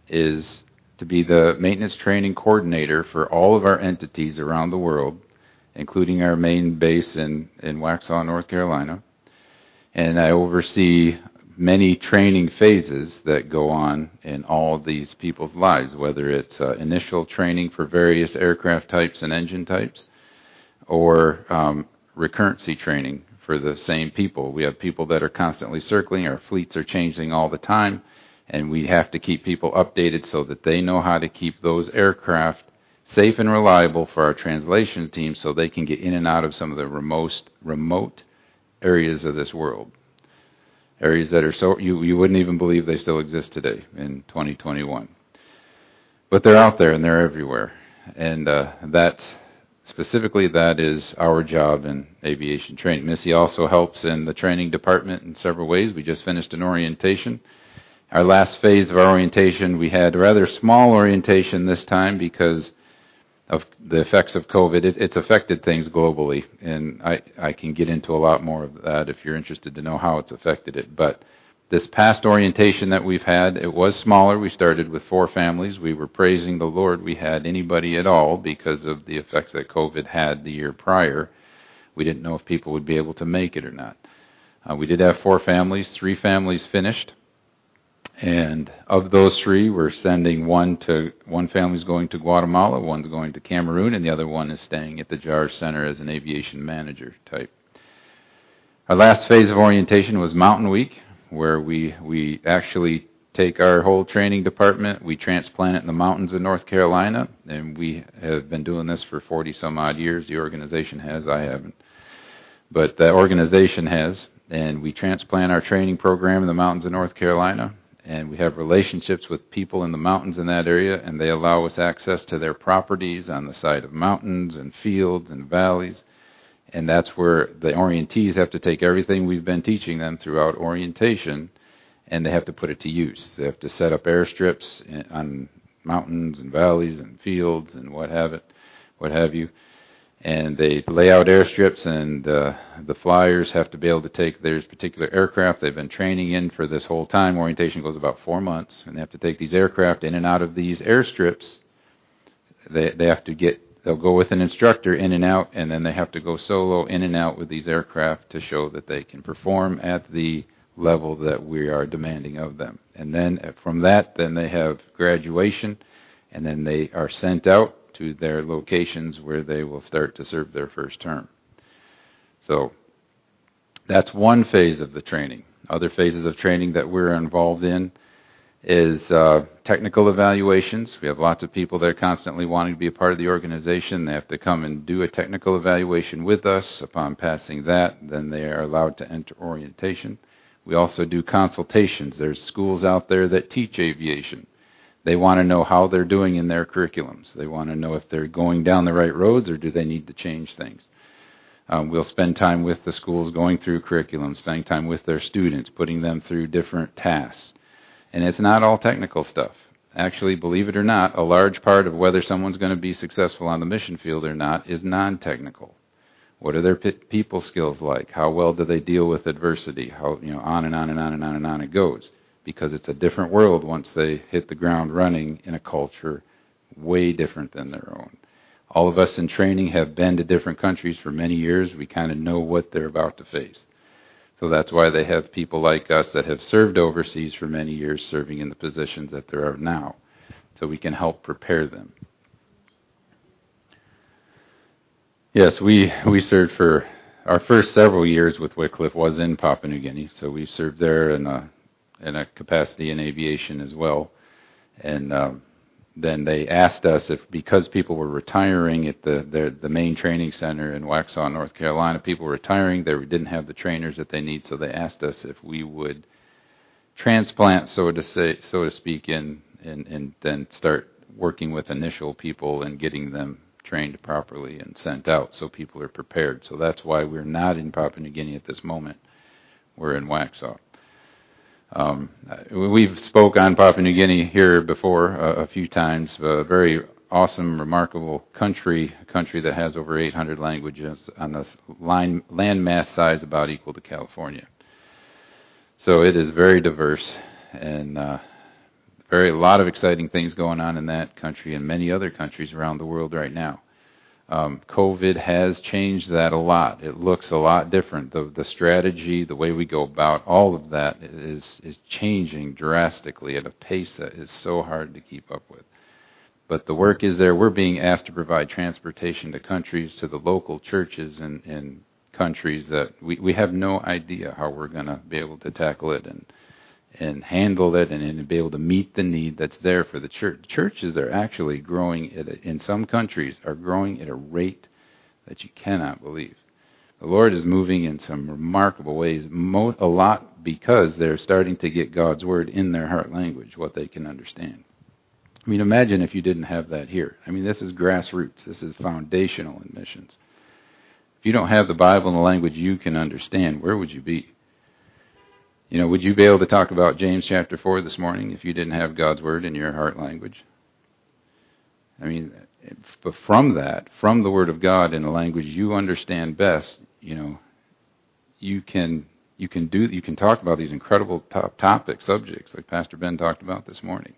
is to be the maintenance training coordinator for all of our entities around the world including our main base in, in Waxhaw, North Carolina. And I oversee many training phases that go on in all of these people's lives, whether it's uh, initial training for various aircraft types and engine types, or um, recurrency training for the same people. We have people that are constantly circling. Our fleets are changing all the time, and we have to keep people updated so that they know how to keep those aircraft safe and reliable for our translation team so they can get in and out of some of the remote, remote areas of this world. Areas that are so, you, you wouldn't even believe they still exist today in twenty twenty-one. But they're out there and they're everywhere. And uh, that's, specifically that is our job in aviation training. Missy also helps in the training department in several ways. We just finished an orientation. Our last phase of our orientation, we had a rather small orientation this time because of the effects of COVID. It, it's affected things globally, and I, I can get into a lot more of that if you're interested to know how it's affected it. But this past orientation that we've had, it was smaller. We started with four families. We were praising the Lord we had anybody at all because of the effects that COVID had the year prior. We didn't know if people would be able to make it or not. Uh, we did have four families. Three families finished. And of those three, we're sending one to, one family's going to Guatemala, one's going to Cameroon, and the other one is staying at the J A R Center as an aviation manager type. Our last phase of orientation was Mountain Week, where we, we actually take our whole training department, we transplant it in the mountains of North Carolina, and we have been doing this for forty some odd years. The organization has, I haven't. But the organization has, and we transplant our training program in the mountains of North Carolina. And we have relationships with people in the mountains in that area, and they allow us access to their properties on the side of mountains and fields and valleys. And that's where the orientees have to take everything we've been teaching them throughout orientation, and they have to put it to use. They have to set up airstrips on mountains and valleys and fields and what have it, what have you. And they lay out airstrips, and uh, the flyers have to be able to take their particular aircraft they've been training in for this whole time. Orientation goes about four months, and they have to take these aircraft in and out of these airstrips. They they have to get, they'll go with an instructor in and out, and then they have to go solo in and out with these aircraft to show that they can perform at the level that we are demanding of them. And then from that, then they have graduation, and then they are sent out to their locations where they will start to serve their first term. So that's one phase of the training. Other phases of training that we're involved in is uh, technical evaluations. We have lots of people that are constantly wanting to be a part of the organization. They have to come and do a technical evaluation with us. Upon passing that, then they are allowed to enter orientation. We also do consultations. There's schools out there that teach aviation. They want to know how they're doing in their curriculums. They want to know if they're going down the right roads or do they need to change things. Um, we'll spend time with the schools going through curriculum, spending time with their students, putting them through different tasks. And it's not all technical stuff. Actually, believe it or not, a large part of whether someone's going to be successful on the mission field or not is non-technical. What are their p- people skills like? How well do they deal with adversity? How, you know, on and on and on and on and on it goes. Because it's a different world once they hit the ground running in a culture way different than their own. All of us in training have been to different countries for many years. We kind of know what they're about to face. So that's why they have people like us that have served overseas for many years serving in the positions that there are now. So we can help prepare them. Yes, we, we served for our first several years with Wycliffe was in Papua New Guinea. So we served there in a in a capacity in aviation as well. And um, then they asked us if, because people were retiring at the their, the main training center in Waxhaw, North Carolina, people were retiring, they didn't have the trainers that they need, so they asked us if we would transplant, so to say, so to speak, in, in, and then start working with initial people and getting them trained properly and sent out so people are prepared. So that's why we're not in Papua New Guinea at this moment. We're in Waxhaw. Um, we've spoke on Papua New Guinea here before uh, a few times. A very awesome, remarkable country, a country that has over eight hundred languages on a line, land mass size about equal to California. So it is very diverse, and uh, very a lot of exciting things going on in that country and many other countries around the world right now. Um, COVID has changed that a lot. It looks a lot different. The the strategy, the way we go about all of that is is changing drastically at a pace that is so hard to keep up with. But the work is there. We're being asked to provide transportation to countries, to the local churches and, and countries that we, we have no idea how we're going to be able to tackle it and and handle it and, and be able to meet the need that's there for the church. Churches are actually growing, at a, in some countries, are growing at a rate that you cannot believe. The Lord is moving in some remarkable ways, mo- a lot because they're starting to get God's Word in their heart language, what they can understand. I mean, imagine if you didn't have that here. I mean, this is grassroots. This is foundational in missions. If you don't have the Bible in a language you can understand, where would you be? You know, would you be able to talk about James chapter four this morning if you didn't have God's Word in your heart language? I mean, but from that, from the Word of God in a language you understand best, you know, you can you can do you can talk about these incredible top topic subjects like Pastor Ben talked about this morning.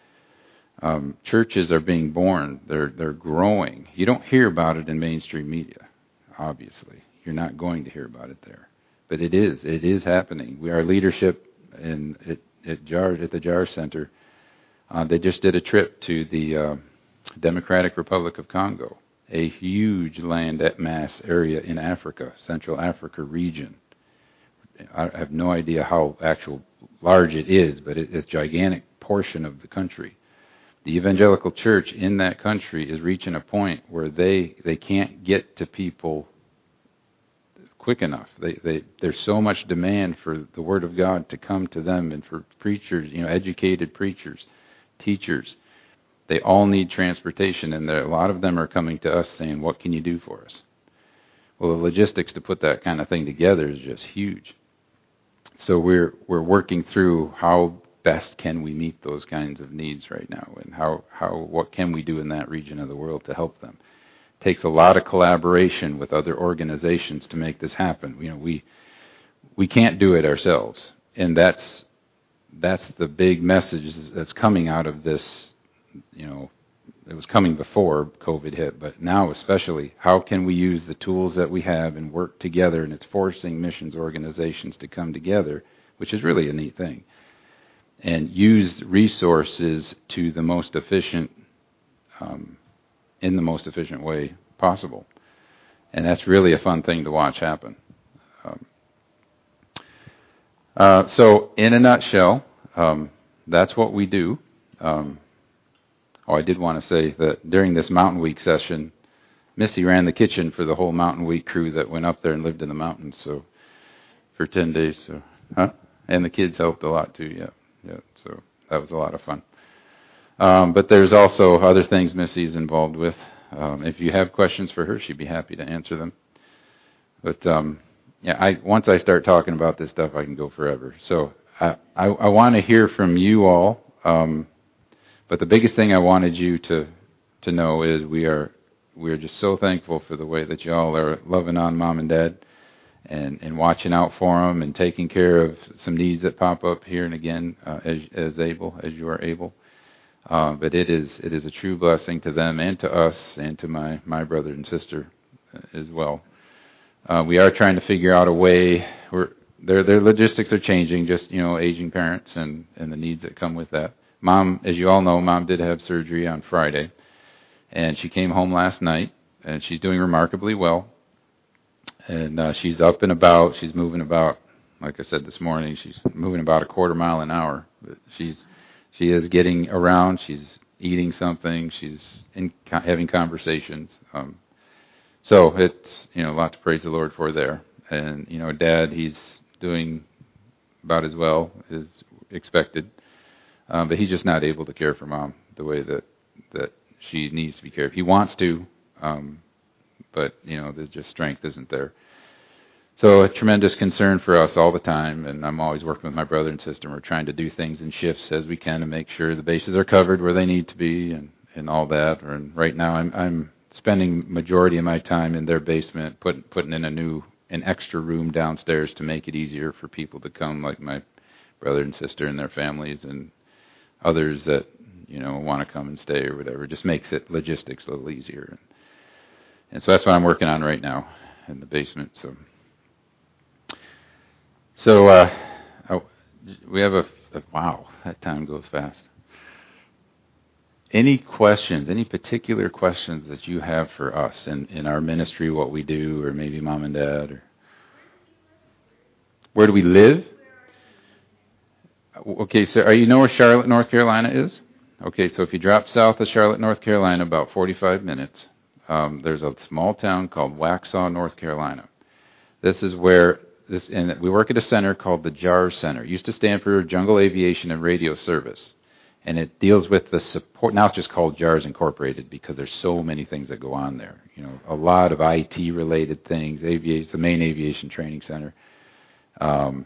Um, churches are being born; they're they're growing. You don't hear about it in mainstream media, obviously. You're not going to hear about it there. But it is. It is happening. We, our leadership in at, at Jar at the Jar Center, uh, they just did a trip to the uh, Democratic Republic of Congo, a huge land mass area in Africa, Central Africa region. I have no idea how actual large it is, but it, it's a gigantic portion of the country. The evangelical church in that country is reaching a point where they they can't get to people quick enough. They, they, there's so much demand for the Word of God to come to them and for preachers, you know, educated preachers, teachers. They all need transportation, and there, a lot of them are coming to us saying, what can you do for us? Well, the logistics to put that kind of thing together is just huge. So we're we're working through how best can we meet those kinds of needs right now, and how, how what can we do in that region of the world to help them. Takes a lot of collaboration with other organizations to make this happen. You know, we we can't do it ourselves, and that's that's the big message that's coming out of this. You know, it was coming before COVID hit, but now especially, how can we use the tools that we have and work together? And it's forcing missions organizations to come together, which is really a neat thing, and use resources to the most efficient. Um, in the most efficient way possible. And that's really a fun thing to watch happen. Um, uh, so, in a nutshell, um, that's what we do. Um, oh, I did want to say that during this Mountain Week session, Missy ran the kitchen for the whole Mountain Week crew that went up there and lived in the mountains. So, for ten days. So, huh? And the kids helped a lot too. Yeah, yeah. So that was a lot of fun. Um, but there's also other things Missy's involved with. Um, if you have questions for her, she'd be happy to answer them. But um, yeah, I once I start talking about this stuff, I can go forever. So I, I, I want to hear from you all. Um, but the biggest thing I wanted you to to know is we are we are just so thankful for the way that y'all are loving on Mom and Dad, and, and watching out for them and taking care of some needs that pop up here and again uh, as as able as you are able. Uh, but it is it is a true blessing to them and to us and to my, my brother and sister as well. Uh, we are trying to figure out a way. We're, their their logistics are changing, just you know, aging parents and, and the needs that come with that. Mom, as you all know, Mom did have surgery on Friday, and she came home last night, and she's doing remarkably well. And uh, she's up and about. She's moving about, like I said this morning, she's moving about a quarter mile an hour. But she's She is getting around. She's eating something. She's in, having conversations. Um, so it's you know a lot to praise the Lord for there. And you know, Dad, he's doing about as well as expected, um, but he's just not able to care for Mom the way that that she needs to be cared. He wants to, um, but you know, there's just strength isn't there. So a tremendous concern for us all the time, and I'm always working with my brother and sister, and we're trying to do things in shifts as we can to make sure the bases are covered where they need to be and, and all that. And right now I'm I'm spending majority of my time in their basement, put, putting in a new, an extra room downstairs to make it easier for people to come, like my brother and sister and their families and others that, you know, want to come and stay or whatever. It just makes it logistics a little easier. And so that's what I'm working on right now in the basement. So, so uh, I, we have a, a wow, that time goes fast. Any questions, any particular questions that you have for us in, in our ministry, what we do, or maybe mom and dad, or where do we live? Okay, so are you know where Charlotte, North Carolina is? Okay, so if you drop south of Charlotte, North Carolina, about forty-five minutes, um, there's a small town called Waxhaw, North Carolina. This is where this, and we work at a center called the JARS Center. It used to stand for Jungle Aviation and Radio Service. And it deals with the support. Now it's just called JARS Incorporated because there's so many things that go on there. You know, a lot of I T related things. Aviation, the main aviation training center. Um,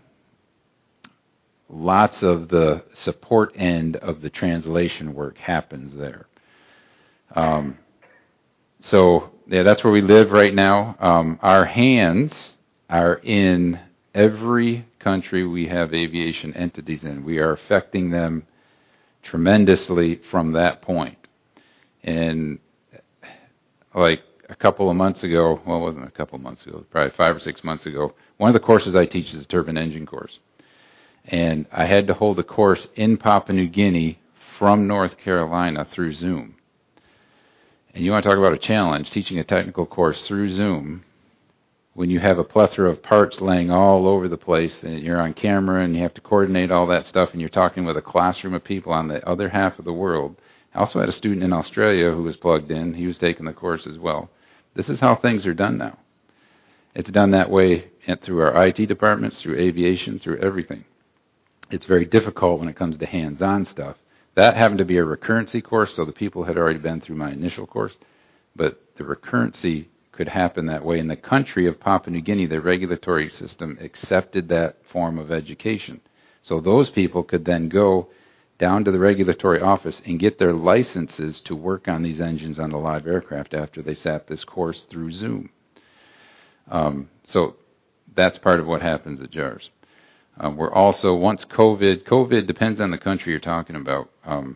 lots of the support end of the translation work happens there. Um, so yeah, that's where we live right now. Um, our hands are in every country we have aviation entities in. We are affecting them tremendously from that point. And like a couple of months ago, well, it wasn't a couple of months ago, probably five or six months ago, one of the courses I teach is a turbine engine course. And I had to hold a course in Papua New Guinea from North Carolina through Zoom. And you want to talk about a challenge, teaching a technical course through Zoom when you have a plethora of parts laying all over the place and you're on camera and you have to coordinate all that stuff and you're talking with a classroom of people on the other half of the world. I also had a student in Australia who was plugged in. He was taking the course as well. This is how things are done now. It's done that way through our I T departments, through aviation, through everything. It's very difficult when it comes to hands-on stuff. That happened to be a recurrency course, so the people had already been through my initial course. But the recurrency could happen that way. In the country of Papua New Guinea, the regulatory system accepted that form of education. So those people could then go down to the regulatory office and get their licenses to work on these engines on the live aircraft after they sat this course through Zoom. Um, so that's part of what happens at JARS. Um, we're also, once COVID, COVID depends on the country you're talking about. Um,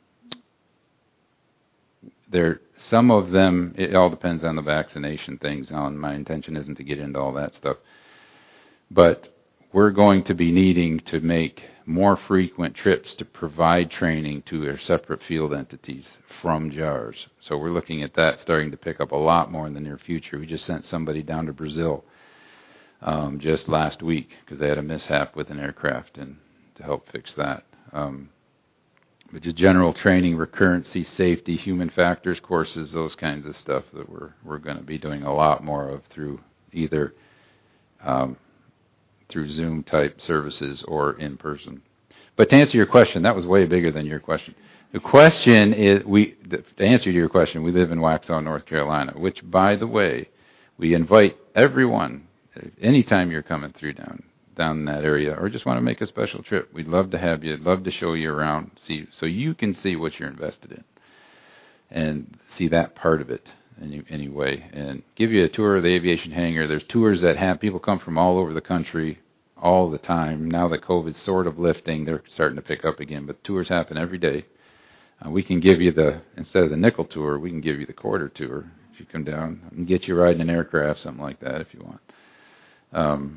There, some of them, it all depends on the vaccination things. On my intention isn't to get into all that stuff. But we're going to be needing to make more frequent trips to provide training to our separate field entities from JARS. So we're looking at that starting to pick up a lot more in the near future. We just sent somebody down to Brazil um, just last week because they had a mishap with an aircraft and to help fix that. Um, But just general training, recurrency, safety, human factors courses, those kinds of stuff that we're we're going to be doing a lot more of through either um, through Zoom type services or in person. But to answer your question, that was way bigger than your question. The question is, we to answer to your question, we live in Waxhaw, North Carolina, which, by the way, we invite everyone anytime you're coming through down. down in that area, or just want to make a special trip. We'd love to have you, love to show you around, see so you can see what you're invested in and see that part of it any, anyway, and give you a tour of the aviation hangar. There's tours that have people come from all over the country all the time. Now that COVID's sort of lifting, they're starting to pick up again, but tours happen every day. Uh, we can give you the, instead of the nickel tour, we can give you the quarter tour. If you come down and get you riding an aircraft, something like that if you want. Um,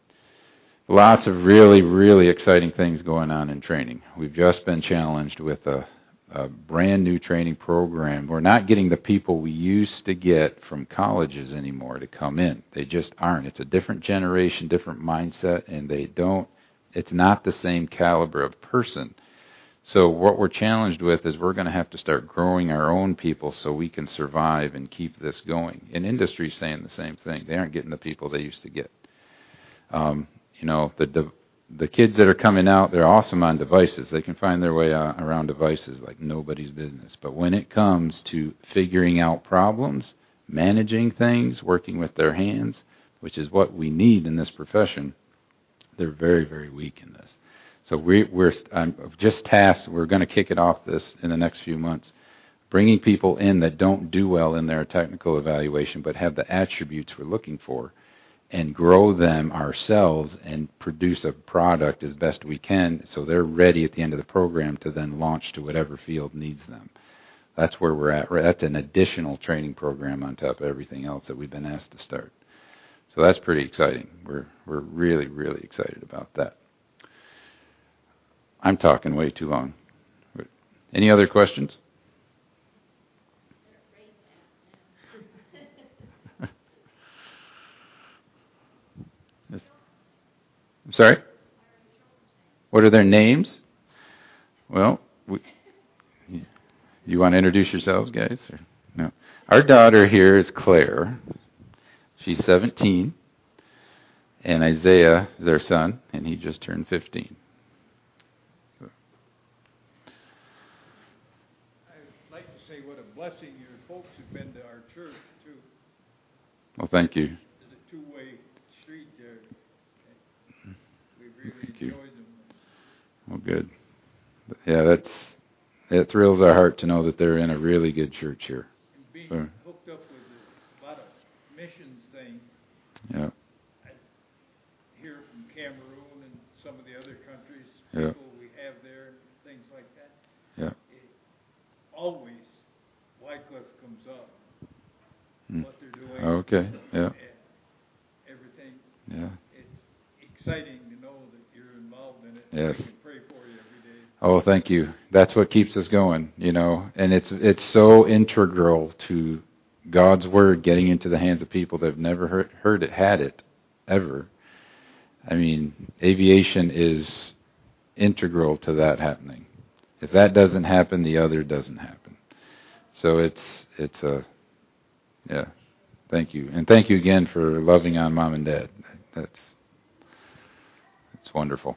Lots of really, really exciting things going on in training. We've just been challenged with a, a brand new training program. We're not getting the people we used to get from colleges anymore to come in. They just aren't. It's a different generation, different mindset, and they don't, it's not the same caliber of person. So what we're challenged with is we're going to have to start growing our own people so we can survive and keep this going. And industry's saying the same thing. They aren't getting the people they used to get. Um, You know, the the kids that are coming out, they're awesome on devices. They can find their way uh, around devices like nobody's business. But when it comes to figuring out problems, managing things, working with their hands, which is what we need in this profession, they're very, very weak in this. So we, we're I'm just tasked, we're going to kick it off this in the next few months, bringing people in that don't do well in their technical evaluation but have the attributes we're looking for, and grow them ourselves and produce a product as best we can so they're ready at the end of the program to then launch to whatever field needs them. That's where we're at. That's an additional training program on top of everything else that we've been asked to start. So that's pretty exciting. We're we're really, really excited about that. I'm talking way too long. Any other questions? I'm sorry? What are their names? Well, we, you want to introduce yourselves, guys? Or no. Our daughter here is Claire. She's seventeen. And Isaiah is our son, and he just turned fifteen. So. I'd like to say what a blessing your folks have been to our church, too. Well, thank you. It's a two-way street there. We really Thank you. enjoyed them. Well, good. But yeah, that's it thrills our heart to know that they're in a really good church here. And being So, hooked up with a lot of missions things. yeah. I hear from Cameroon and some of the other countries, Yeah. people we have there, and things like that. Yeah. It, always, Wycliffe comes up. Mm. What they're doing. Okay. Yeah. And everything. Yeah. It's exciting to know that you're involved in it. Yes. We can pray for you every day. Oh, thank you. That's what keeps us going, you know. And it's it's so integral to God's word getting into the hands of people that have never heard, heard it, had it, ever. I mean, aviation is integral to that happening. If that doesn't happen, the other doesn't happen. So it's it's a yeah. Thank you, and thank you again for loving on Mom and Dad. That's that's wonderful.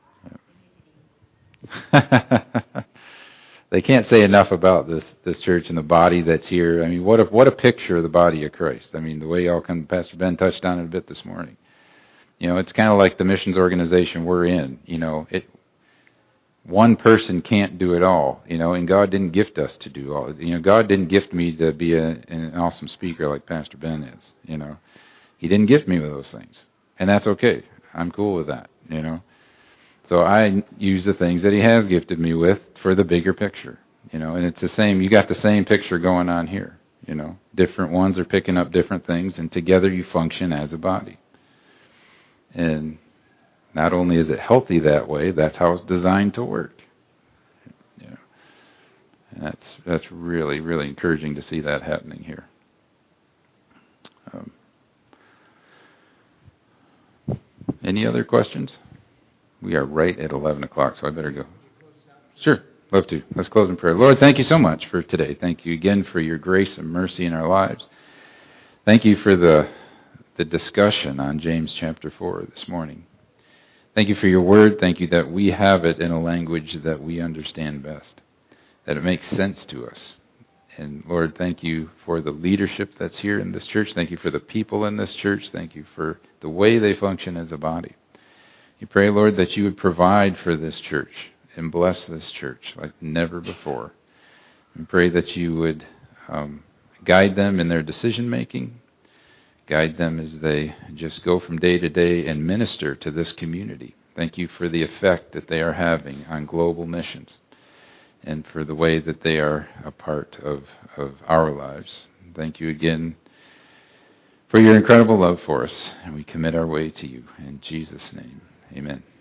Yeah. They can't say enough about this this church and the body that's here. I mean, what a what a picture of the body of Christ. I mean, the way y'all come, Pastor Ben touched on it a bit this morning. You know, it's kind of like the missions organization we're in. You know, it one person can't do it all. You know, and God didn't gift us to do all. You know, God didn't gift me to be a, an awesome speaker like Pastor Ben is. You know, He didn't gift me with those things, and that's okay. I'm cool with that. You know. So I use the things that He has gifted me with for the bigger picture, you know, and it's the same, you got the same picture going on here, you know. Different ones are picking up different things, and together you function as a body. And not only is it healthy that way, that's how it's designed to work. You know. And that's that's really, really encouraging to see that happening here. Um, any other questions? We are right at eleven o'clock, so I better go. Sure, love to. Let's close in prayer. Lord, thank you so much for today. Thank you again for your grace and mercy in our lives. Thank you for the the discussion on James chapter four this morning. Thank you for your word. Thank you that we have it in a language that we understand best, that it makes sense to us. And Lord, thank you for the leadership that's here in this church. Thank you for the people in this church. Thank you for the way they function as a body. You pray, Lord, that you would provide for this church and bless this church like never before. And pray that you would um, guide them in their decision making, guide them as they just go from day to day and minister to this community. Thank you for the effect that they are having on global missions and for the way that they are a part of, of our lives. Thank you again for your incredible love for us, and we commit our way to you. In Jesus' name. Amen.